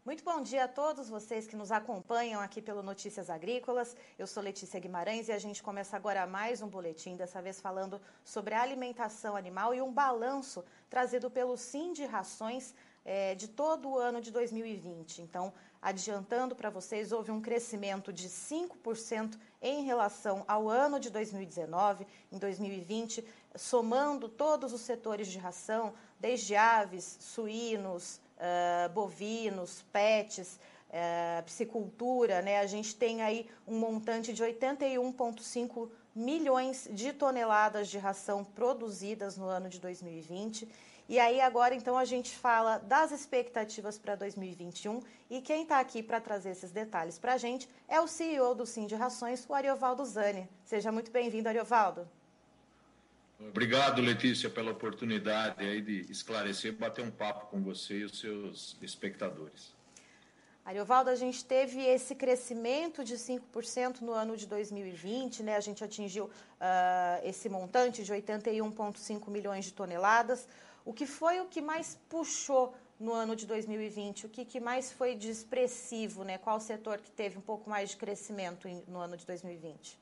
Muito bom dia a todos vocês que nos acompanham aqui pelo Notícias Agrícolas. Eu sou Letícia Guimarães e a gente começa agora mais um boletim, dessa vez falando sobre a alimentação animal e um balanço trazido pelo Sindicações de todo o ano de 2020. Então, adiantando para vocês, houve um crescimento de 5% em relação ao ano de 2019. Em 2020, somando todos os setores de ração, desde aves, suínos, bovinos, pets, piscicultura, né? A gente tem aí um montante de 81,5 milhões de toneladas de ração produzidas no ano de 2020. E aí agora, então, a gente fala das expectativas para 2021 e quem está aqui para trazer esses detalhes para a gente é o CEO do Sindicações, o Ariovaldo Zani. Seja muito bem-vindo, Ariovaldo. Obrigado, Letícia, pela oportunidade aí de esclarecer, bater um papo com você e os seus espectadores. Ariovaldo, a gente teve esse crescimento de 5% no ano de 2020, né? A gente atingiu esse montante de 81,5 milhões de toneladas. O que foi o que mais puxou no ano de 2020? O que mais foi de expressivo, né? Qual setor que teve um pouco mais de crescimento no ano de 2020?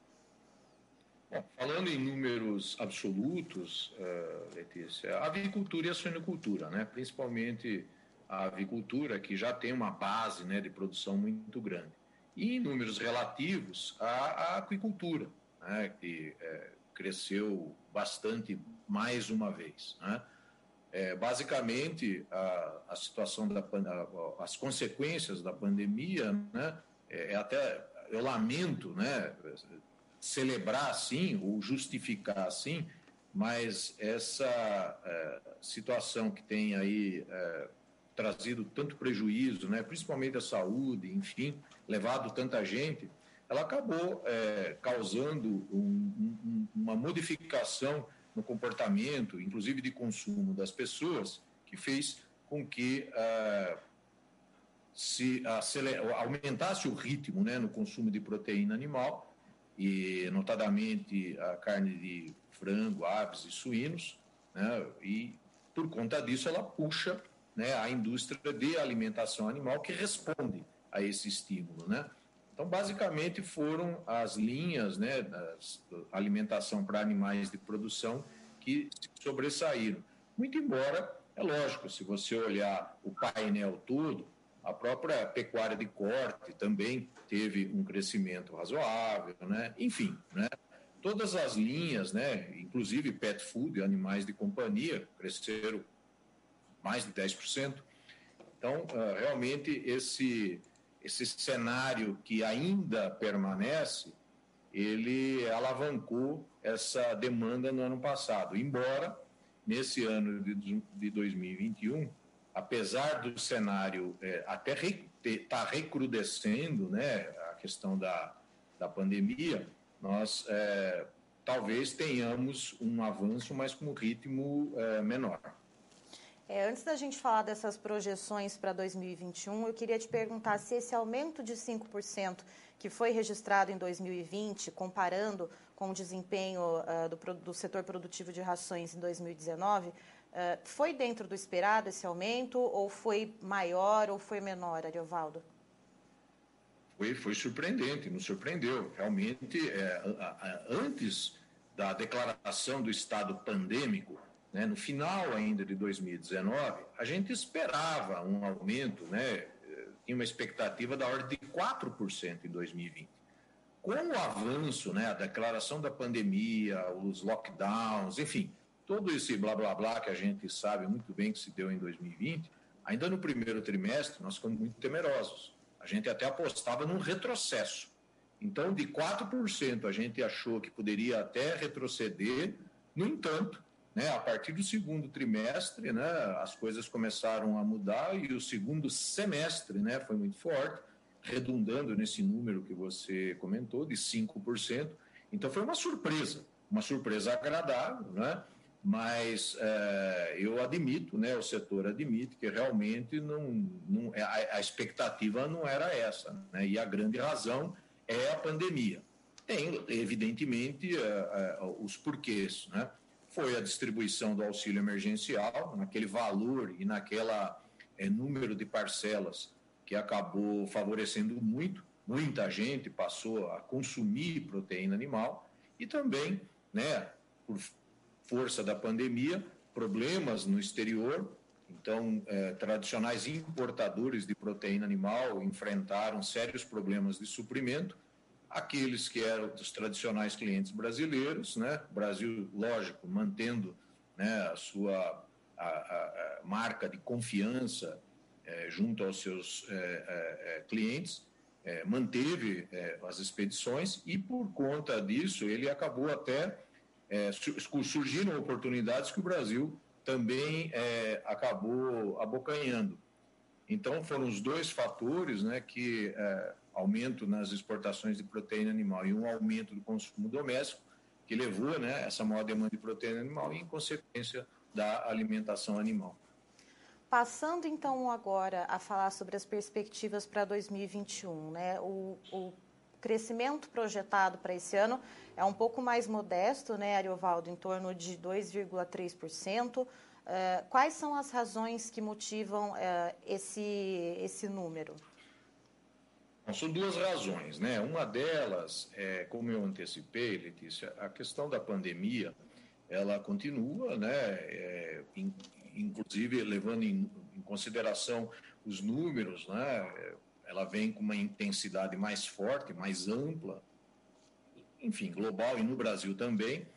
Bom, falando em números absolutos, Letícia, a avicultura e a suinocultura, né? Principalmente a avicultura, que já tem uma base, né, de produção muito grande. E em números relativos, a aquicultura, né, que cresceu bastante mais uma vez, né? Basicamente, a situação as consequências da pandemia, né, até eu lamento, né, celebrar assim ou justificar assim, mas essa situação que tem aí trazido tanto prejuízo, né, principalmente à saúde, enfim, levado tanta gente, ela acabou causando uma modificação no comportamento, inclusive de consumo das pessoas, que fez com que aumentasse o ritmo, né, no consumo de proteína animal, e notadamente a carne de frango, aves e suínos, né, e por conta disso ela puxa, né, a indústria de alimentação animal que responde a esse estímulo, né? Então, basicamente, foram as linhas, né, da alimentação para animais de produção que sobressaíram. Muito embora, é lógico, se você olhar o painel todo, a própria pecuária de corte também teve um crescimento razoável, né? Enfim, né? Todas as linhas, né, inclusive pet food, animais de companhia, cresceram mais de 10%. Então, realmente, esse cenário que ainda permanece, ele alavancou essa demanda no ano passado. Embora, nesse ano de 2021, apesar do cenário até estar recrudescendo, né, a questão da pandemia, nós talvez tenhamos um avanço, mas com um ritmo menor. Antes da gente falar dessas projeções para 2021, eu queria te perguntar se esse aumento de 5% que foi registrado em 2020, comparando com o desempenho do setor produtivo de rações em 2019, foi dentro do esperado esse aumento, ou foi maior, ou foi menor, Ariovaldo? Foi surpreendente, nos surpreendeu. Realmente, antes da declaração do estado pandêmico, né, no final ainda de 2019, a gente esperava um aumento, né, tinha uma expectativa da ordem de 4% em 2020. Com o avanço, né, a declaração da pandemia, os lockdowns, enfim, todo esse blá, blá, blá que a gente sabe muito bem que se deu em 2020, ainda no primeiro trimestre nós ficamos muito temerosos. A gente até apostava num retrocesso. Então, de 4%, a gente achou que poderia até retroceder. No entanto, né, a partir do segundo trimestre, né, as coisas começaram a mudar e o segundo semestre, né, foi muito forte, redundando nesse número que você comentou, de 5%. Então, foi uma surpresa agradável, né? Mas eu admito, né, o setor admite que realmente a expectativa não era essa, né? E a grande razão é a pandemia. Tem, evidentemente, os porquês, né? Foi a distribuição do auxílio emergencial, naquele valor e naquela número de parcelas que acabou favorecendo muita gente passou a consumir proteína animal e também, né, por força da pandemia, problemas no exterior. Então, tradicionais importadores de proteína animal enfrentaram sérios problemas de suprimento. Aqueles que eram dos tradicionais clientes brasileiros, né? Brasil, lógico, mantendo, né, a sua a marca de confiança junto aos seus clientes, manteve as expedições e, por conta disso, ele acabou até surgiram oportunidades que o Brasil também acabou abocanhando. Então, foram os dois fatores, né, que aumento nas exportações de proteína animal e um aumento do consumo doméstico, que levou, né, essa maior demanda de proteína animal e, em consequência, da alimentação animal. Passando, então, agora a falar sobre as perspectivas para 2021, né? O crescimento projetado para esse ano é um pouco mais modesto, né, Ariovaldo, em torno de 2,3%. Quais são as razões que motivam esse número? São duas razões, né? Uma delas, como eu antecipei, Letícia, a questão da pandemia, ela continua, né? Inclusive levando em consideração os números, né? Ela vem com uma intensidade mais forte, mais ampla, enfim, global e no Brasil também.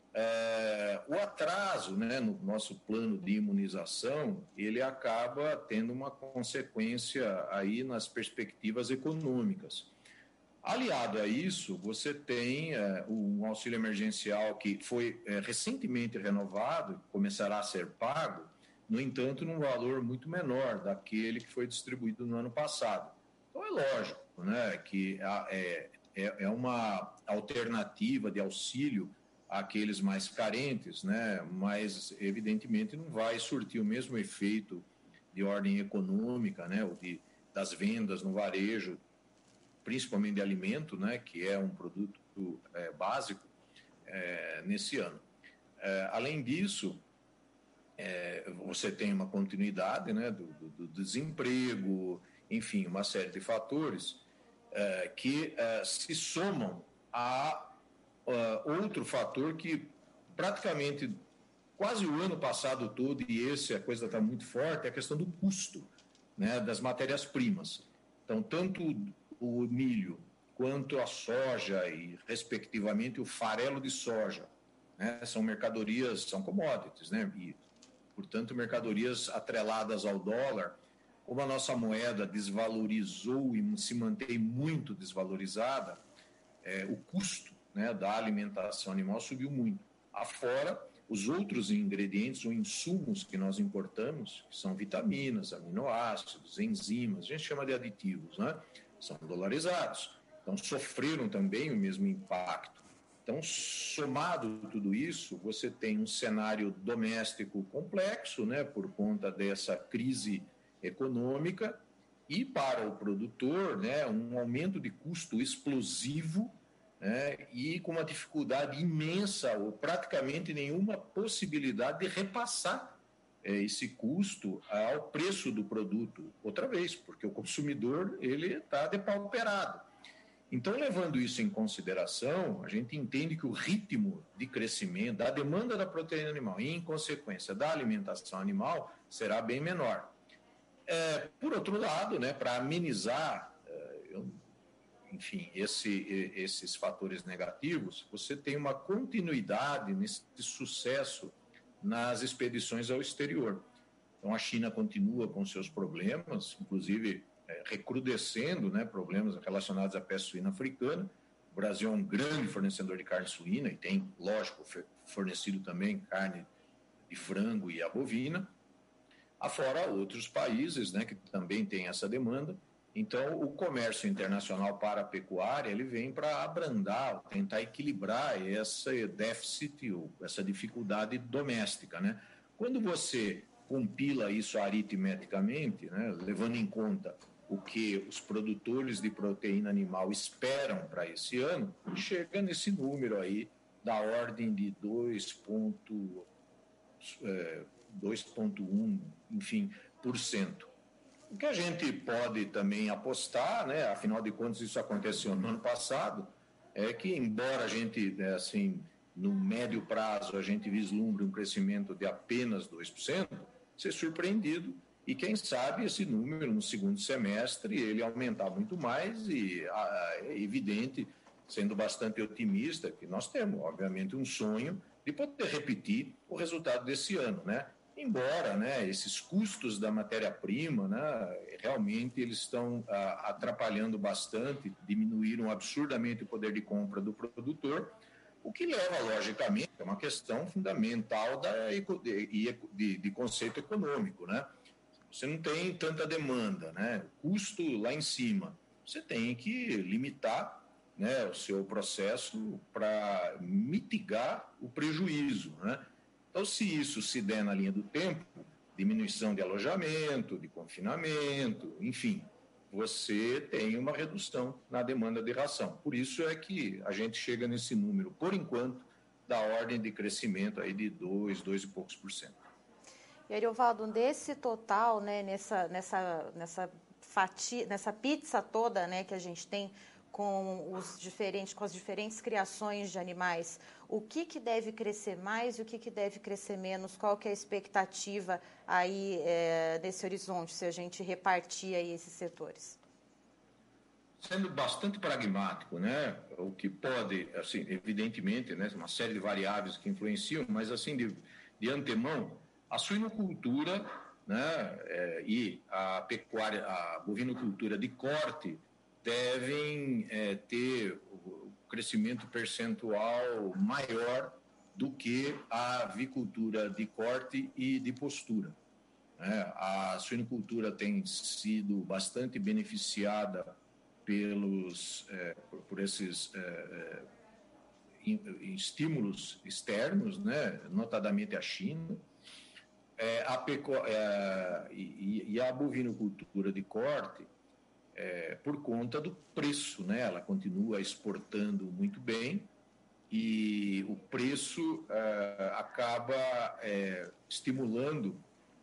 O atraso, né, no nosso plano de imunização, ele acaba tendo uma consequência aí nas perspectivas econômicas. Aliado a isso, você tem um auxílio emergencial que foi recentemente renovado, começará a ser pago, no entanto, num valor muito menor daquele que foi distribuído no ano passado. Então, é lógico, né, que é uma alternativa de auxílio àqueles mais carentes, né, mas, evidentemente, não vai surtir o mesmo efeito de ordem econômica, né, das vendas no varejo, principalmente de alimento, né, que é um produto básico nesse ano. Além disso, você tem uma continuidade, né, do desemprego, enfim, uma série de fatores que se somam a outro fator que praticamente quase o ano passado todo, e a coisa está muito forte, é a questão do custo, né, das matérias-primas. Então, tanto o milho quanto a soja e, respectivamente, o farelo de soja, né, são mercadorias, são commodities, né, e, portanto, mercadorias atreladas ao dólar. Como a nossa moeda desvalorizou e se mantém muito desvalorizada, o custo, né, da alimentação animal subiu muito. Afora os outros ingredientes ou insumos que nós importamos, que são vitaminas, aminoácidos, enzimas, a gente chama de aditivos, né? São dolarizados. Então, sofreram também o mesmo impacto. Então, somado tudo isso, você tem um cenário doméstico complexo, né, por conta dessa crise econômica, e para o produtor, né, um aumento de custo explosivo, né, e com uma dificuldade imensa, ou praticamente nenhuma possibilidade de repassar esse custo ao preço do produto, outra vez, porque o consumidor ele está depauperado. Então, levando isso em consideração, a gente entende que o ritmo de crescimento da demanda da proteína animal e, em consequência, da alimentação animal será bem menor. Por outro lado, né, para amenizar, enfim, esses fatores negativos, você tem uma continuidade nesse sucesso nas expedições ao exterior. Então, a China continua com seus problemas, inclusive recrudescendo, né, problemas relacionados à peste suína africana. O Brasil é um grande fornecedor de carne suína e tem, lógico, fornecido também carne de frango e a bovina, afora outros países, né, que também têm essa demanda. Então, o comércio internacional para a pecuária, ele vem para abrandar, tentar equilibrar esse déficit, essa dificuldade doméstica, né? Quando você compila isso aritmeticamente, né, levando em conta o que os produtores de proteína animal esperam para esse ano, chega nesse número aí da ordem de 2,1, enfim, por cento. O que a gente pode também apostar, né, afinal de contas isso aconteceu no ano passado, é que embora a gente, assim, no médio prazo, a gente vislumbre um crescimento de apenas 2%, ser surpreendido e, quem sabe, esse número no segundo semestre ele aumentar muito mais e é evidente, sendo bastante otimista, que nós temos, obviamente, um sonho de poder repetir o resultado desse ano, né? Embora, né, esses custos da matéria-prima, né, realmente eles estão atrapalhando bastante, diminuíram absurdamente o poder de compra do produtor, o que leva, logicamente, a uma questão fundamental de conceito econômico, né? Você não tem tanta demanda, né? Custo lá em cima. Você tem que limitar, né, o seu processo para mitigar o prejuízo, né? Então, se isso se der na linha do tempo, diminuição de alojamento, de confinamento, enfim, você tem uma redução na demanda de ração. Por isso é que a gente chega nesse número, por enquanto, da ordem de crescimento aí de 2 e poucos por cento. E Ariovaldo, desse total, né, nessa fatia, nessa pizza toda, né, que a gente tem com as diferentes criações de animais, o que deve crescer mais e o que deve crescer menos? Qual que é a expectativa aí desse horizonte, se a gente repartir aí esses setores? Sendo bastante pragmático, né? O que pode, assim, evidentemente, né, uma série de variáveis que influenciam, mas assim de antemão, a suinocultura, né, e a pecuária, a bovinocultura de corte devem ter o crescimento percentual maior do que a avicultura de corte e de postura. A suinocultura tem sido bastante beneficiada por esses estímulos externos, né, notadamente a China, e a bovinocultura de corte, por conta do preço, né, ela continua exportando muito bem e o preço acaba estimulando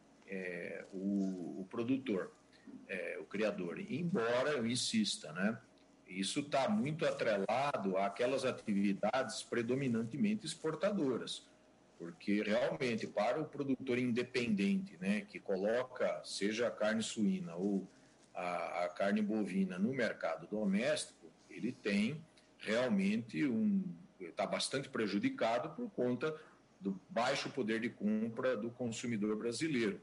o produtor, o criador, embora eu insista, né? Isso está muito atrelado àquelas atividades predominantemente exportadoras, porque realmente para o produtor independente, né, que coloca seja a carne suína ou a carne bovina no mercado doméstico, ele tem realmente está bastante prejudicado por conta do baixo poder de compra do consumidor brasileiro.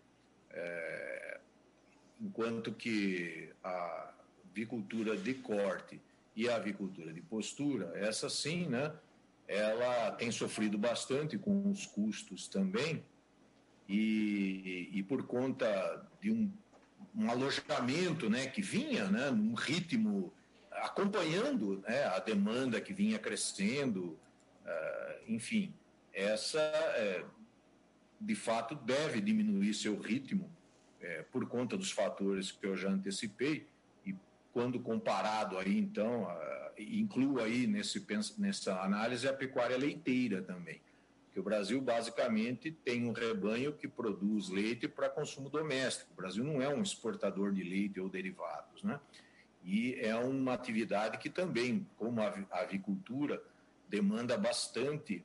Enquanto que a avicultura de corte e a avicultura de postura, essa sim, né, ela tem sofrido bastante com os custos também e por conta de um alojamento, né, que vinha, né, num ritmo acompanhando, né, a demanda que vinha crescendo, enfim, essa de fato deve diminuir seu ritmo por conta dos fatores que eu já antecipei e quando comparado aí então incluo aí nessa análise a pecuária leiteira também, que o Brasil basicamente tem um rebanho que produz leite para consumo doméstico. O Brasil não é um exportador de leite ou derivados, né? E é uma atividade que também, como a avicultura, demanda bastante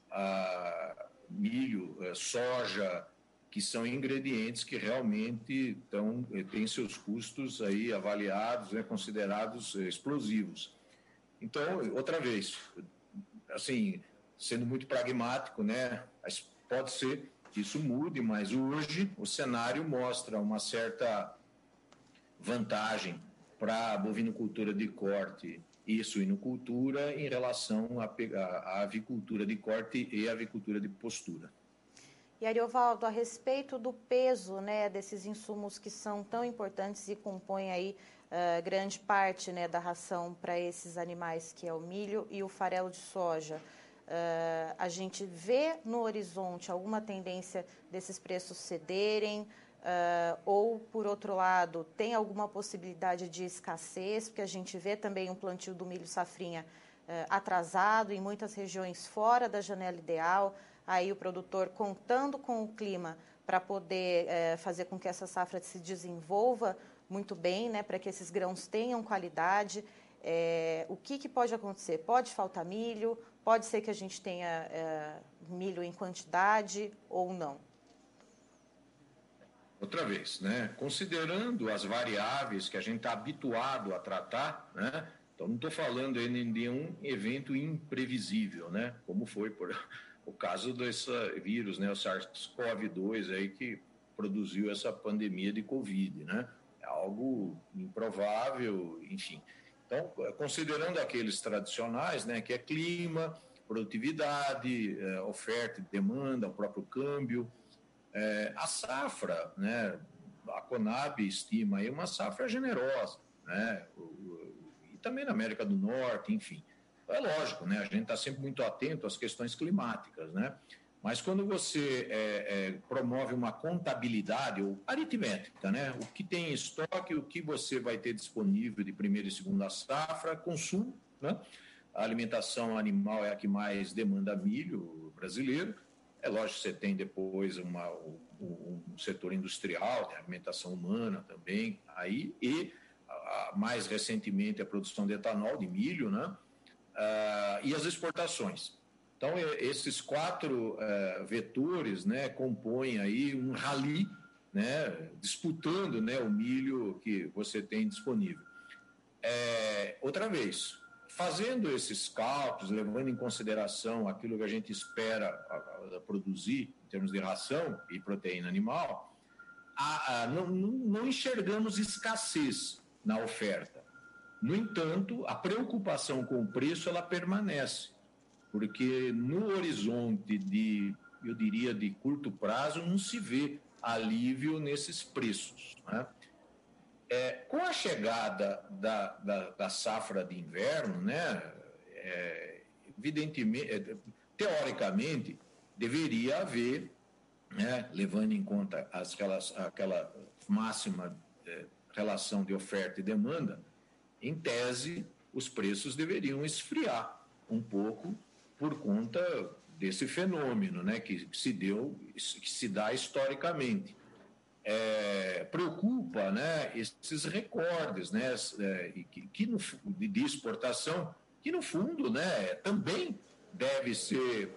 milho, soja, que são ingredientes que realmente têm seus custos aí avaliados, né, considerados explosivos. Então, outra vez, assim, sendo muito pragmático, né, pode ser que isso mude, mas hoje o cenário mostra uma certa vantagem para a bovinocultura de corte e suinocultura em relação à avicultura de corte e avicultura de postura. E Ariovaldo, a respeito do peso, né, desses insumos que são tão importantes e compõem aí grande parte, né, da ração para esses animais, que é o milho e o farelo de soja, a gente vê no horizonte alguma tendência desses preços cederem ou, por outro lado, tem alguma possibilidade de escassez, porque a gente vê também um plantio do milho safrinha atrasado em muitas regiões fora da janela ideal, aí o produtor contando com o clima para poder fazer com que essa safra se desenvolva muito bem, né, para que esses grãos tenham qualidade. O que pode acontecer? Pode faltar milho, pode ser que a gente tenha milho em quantidade ou não? Outra vez, né? Considerando as variáveis que a gente está habituado a tratar, né? Então não estou falando de nenhum evento imprevisível, né? Como foi o caso desse vírus, né? O SARS-CoV-2 aí que produziu essa pandemia de Covid, né? É algo improvável, enfim. Então, considerando aqueles tradicionais, né? Que é clima, produtividade, oferta e demanda, o próprio câmbio. A safra, né, a Conab estima aí uma safra generosa, né, e também na América do Norte, enfim. É lógico, né, a gente está sempre muito atento às questões climáticas, né, mas quando você promove uma contabilidade ou aritmética, né, o que tem em estoque, o que você vai ter disponível de primeira e segunda safra, consumo, né, a alimentação animal é a que mais demanda milho brasileiro. É lógico que você tem depois um setor industrial, de alimentação humana também, aí, e mais recentemente a produção de etanol, de milho, né? E as exportações. Então, esses 4 vetores, né, compõem aí um rally, né, disputando, né, o milho que você tem disponível. Outra vez, fazendo esses cálculos, levando em consideração aquilo que a gente espera produzir em termos de ração e proteína animal, não enxergamos escassez na oferta. No entanto, a preocupação com o preço ela permanece, porque no horizonte eu diria, de curto prazo, não se vê alívio nesses preços, né? Com a chegada da safra de inverno, né, evidentemente, teoricamente, deveria haver, né, levando em conta aquela máxima relação de oferta e demanda, em tese, os preços deveriam esfriar um pouco por conta desse fenômeno, né, que se dá historicamente. Preocupa, né, esses recordes, né, de exportação, que no fundo, né, também deve ser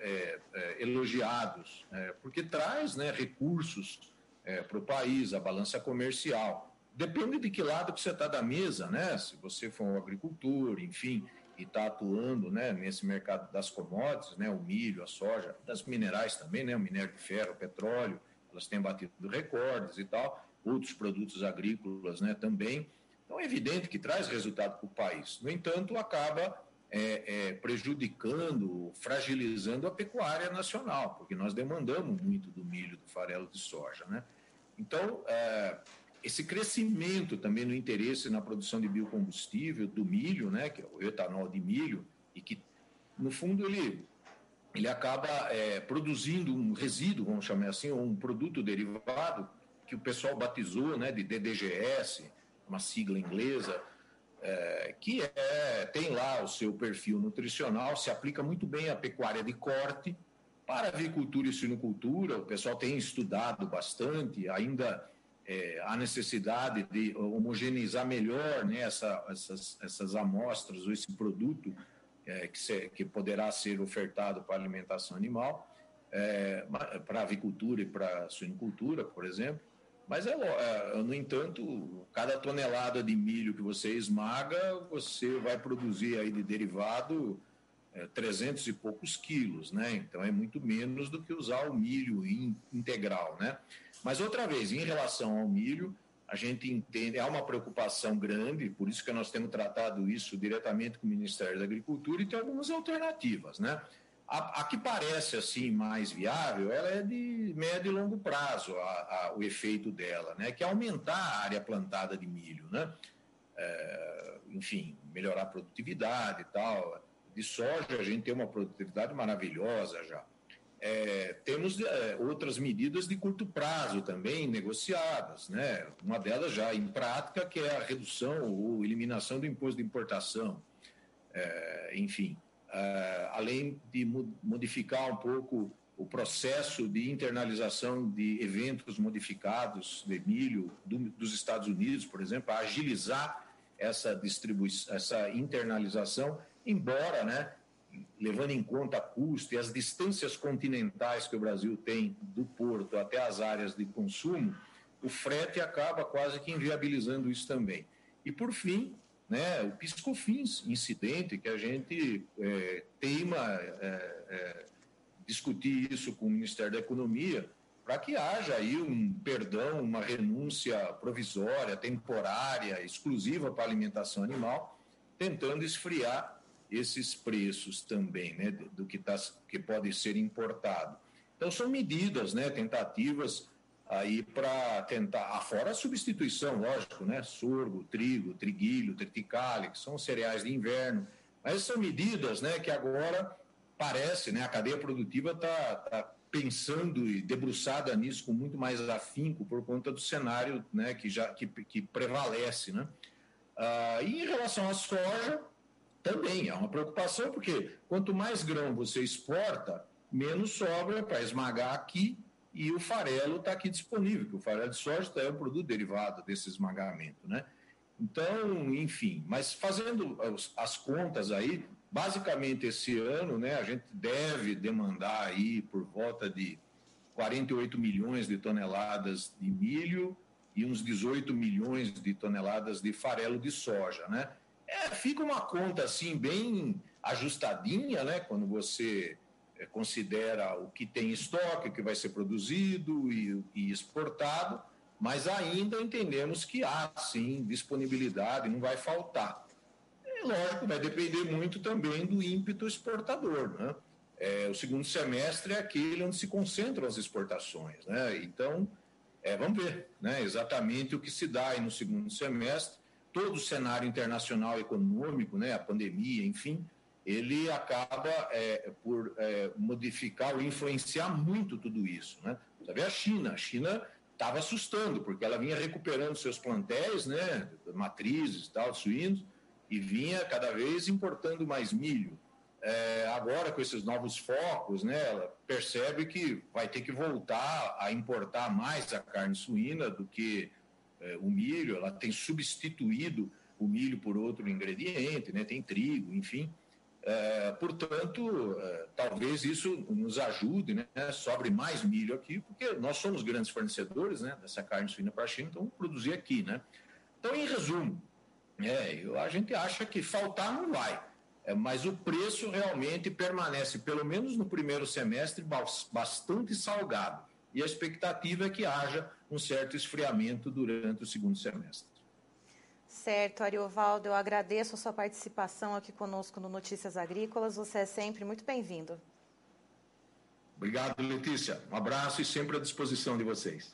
elogiados, porque traz, né, recursos para o país, a balança comercial. Depende de que lado que você está da mesa, né? Se você for um agricultor, enfim, e está atuando, né, nesse mercado das commodities, né, o milho, a soja, das minerais também, né, o minério de ferro, o petróleo, elas têm batido recordes e tal, outros produtos agrícolas, né, também. Então, é evidente que traz resultado para o país. No entanto, acaba prejudicando, fragilizando a pecuária nacional, porque nós demandamos muito do milho, do farelo de soja, né? Então, esse crescimento também no interesse na produção de biocombustível, do milho, né, que é o etanol de milho, e que, no fundo, ele acaba produzindo um resíduo, vamos chamar assim, ou um produto derivado, que o pessoal batizou, né, de DDGS, uma sigla inglesa, que tem lá o seu perfil nutricional, se aplica muito bem à pecuária de corte, para a avicultura e suinocultura, o pessoal tem estudado bastante, ainda há necessidade de homogeneizar melhor, né, essas amostras, ou esse produto que poderá ser ofertado para a alimentação animal, para a avicultura e para a suinocultura, por exemplo. Mas, no entanto, cada tonelada de milho que você esmaga, você vai produzir aí de derivado 300 e poucos quilos, né? Então é muito menos do que usar o milho integral, né? Mas, outra vez, em relação ao milho, a gente entende, há uma preocupação grande, por isso que nós temos tratado isso diretamente com o Ministério da Agricultura, e tem algumas alternativas, né? A que parece assim mais viável, ela é de médio e longo prazo, o efeito dela, né? Que é aumentar a área plantada de milho, né? Enfim, melhorar a produtividade e tal. De soja a gente tem uma produtividade maravilhosa já. Temos outras medidas de curto prazo também negociadas, né? Uma delas já em prática, que é a redução ou eliminação do imposto de importação. Enfim, além de modificar um pouco o processo de internalização de eventos modificados de milho dos Estados Unidos, por exemplo, a agilizar essa distribuição, essa internalização, embora, né, levando em conta custo e as distâncias continentais que o Brasil tem do porto até as áreas de consumo, o frete acaba quase que inviabilizando isso também. E, por fim, né, o PIS/COFINS incidente, que a gente teima discutir isso com o Ministério da Economia, para que haja aí um perdão, uma renúncia provisória, temporária, exclusiva para a alimentação animal, tentando esfriar esses preços também, né, do que pode ser importado. Então, são medidas, né, tentativas aí para tentar, fora a substituição, lógico, né, sorgo, trigo, triguilho, triticale, que são cereais de inverno, mas são medidas, né, que agora parece, né, a cadeia produtiva está pensando e debruçada nisso com muito mais afinco por conta do cenário, né, que prevalece, né. E em relação à soja, também é uma preocupação, porque quanto mais grão você exporta, menos sobra para esmagar aqui, e o farelo está aqui disponível, que o farelo de soja é um produto derivado desse esmagamento, né? Então, enfim, mas fazendo as contas aí, basicamente esse ano, né, a gente deve demandar aí por volta de 48 milhões de toneladas de milho e uns 18 milhões de toneladas de farelo de soja, né? Fica uma conta assim bem ajustadinha, né, quando você considera o que tem em estoque, o que vai ser produzido e exportado, mas ainda entendemos que há, sim, disponibilidade, não vai faltar. E, lógico, vai depender muito também do ímpeto exportador, né? O segundo semestre é aquele onde se concentram as exportações, né? Então, vamos ver, né, exatamente o que se dá aí no segundo semestre. Todo o cenário internacional econômico, né, a pandemia, enfim, ele acaba por modificar ou influenciar muito tudo isso, né? Você vê a China estava assustando, porque ela vinha recuperando seus plantéis, né, matrizes e tal, suínos, e vinha cada vez importando mais milho. Agora, com esses novos focos, né, ela percebe que vai ter que voltar a importar mais a carne suína do que o milho. Ela tem substituído o milho por outro ingrediente, né, tem trigo, enfim. Portanto, talvez isso nos ajude, né, sobre mais milho aqui, porque nós somos grandes fornecedores, né, dessa carne suína para a China, então produzir aqui, né. Então, em resumo, a gente acha que faltar não vai, mas o preço realmente permanece, pelo menos no primeiro semestre, bastante salgado, e a expectativa é que haja um certo esfriamento durante o segundo semestre. Certo, Ariovaldo, eu agradeço a sua participação aqui conosco no Notícias Agrícolas. Você é sempre muito bem-vindo. Obrigado, Letícia. Um abraço e sempre à disposição de vocês.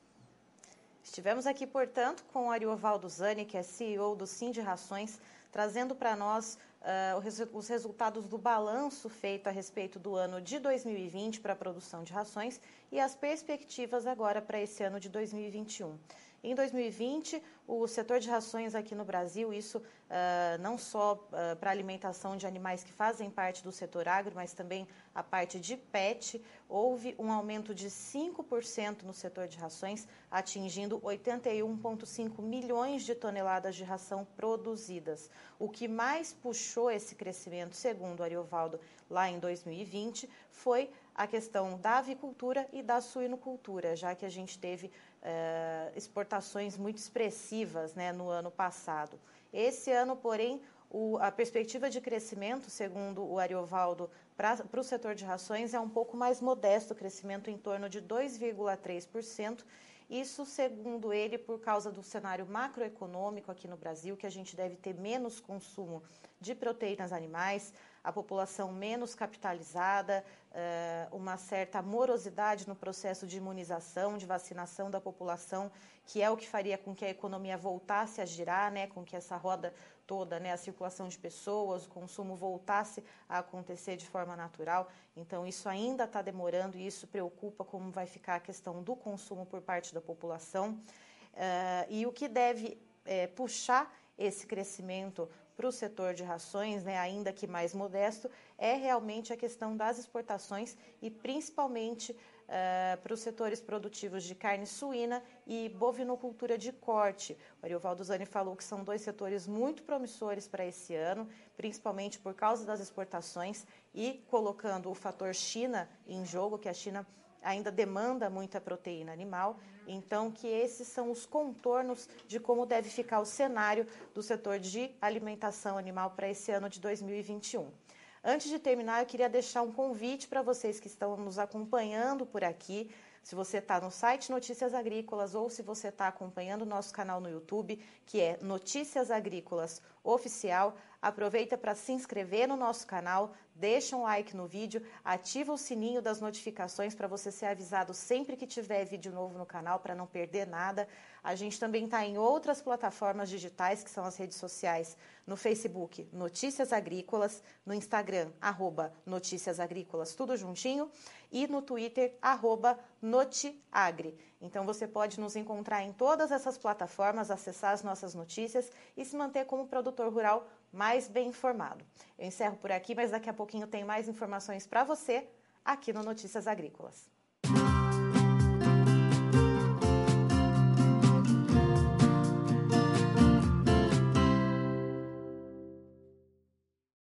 Estivemos aqui, portanto, com o Ariovaldo Zani, que é CEO do Sindicações, trazendo para nós os resultados do balanço feito a respeito do ano de 2020 para a produção de rações e as perspectivas agora para esse ano de 2021. Em 2020, o setor de rações aqui no Brasil, isso não só para a alimentação de animais que fazem parte do setor agro, mas também a parte de PET, houve um aumento de 5% no setor de rações, atingindo 81,5 milhões de toneladas de ração produzidas. O que mais puxou esse crescimento, segundo o Ariovaldo, lá em 2020, foi a questão da avicultura e da suinocultura, já que a gente teve exportações muito expressivas, né, no ano passado. Esse ano, porém, a perspectiva de crescimento, segundo o Ariovaldo, para o setor de rações é um pouco mais modesto, crescimento em torno de 2,3%. Isso, segundo ele, por causa do cenário macroeconômico aqui no Brasil, que a gente deve ter menos consumo de proteínas animais, a população menos capitalizada, uma certa morosidade no processo de imunização, de vacinação da população, que é o que faria com que a economia voltasse a girar, né, com que essa roda toda, né, a circulação de pessoas, o consumo voltasse a acontecer de forma natural. Então, isso ainda está demorando e isso preocupa como vai ficar a questão do consumo por parte da população. E o que deve puxar esse crescimento para o setor de rações, né, ainda que mais modesto, é realmente a questão das exportações e principalmente para os setores produtivos de carne suína e bovinocultura de corte. O Ariovaldo Zani falou que são 2 setores muito promissores para esse ano, principalmente por causa das exportações e colocando o fator China em jogo, que a China ainda demanda muita proteína animal, então que esses são os contornos de como deve ficar o cenário do setor de alimentação animal para esse ano de 2021. Antes de terminar, eu queria deixar um convite para vocês que estão nos acompanhando por aqui. Se você está no site Notícias Agrícolas ou se você está acompanhando o nosso canal no YouTube, que é Notícias Agrícolas Oficial, aproveita para se inscrever no nosso canal, deixa um like no vídeo, ativa o sininho das notificações para você ser avisado sempre que tiver vídeo novo no canal, para não perder nada. A gente também está em outras plataformas digitais, que são as redes sociais, no Facebook, Notícias Agrícolas, no Instagram, @Notícias Agrícolas, tudo juntinho, e no Twitter, @Notiagri. Então, você pode nos encontrar em todas essas plataformas, acessar as nossas notícias e se manter como produtor rural mais bem informado. Eu encerro por aqui, mas daqui a pouquinho tem mais informações para você aqui no Notícias Agrícolas.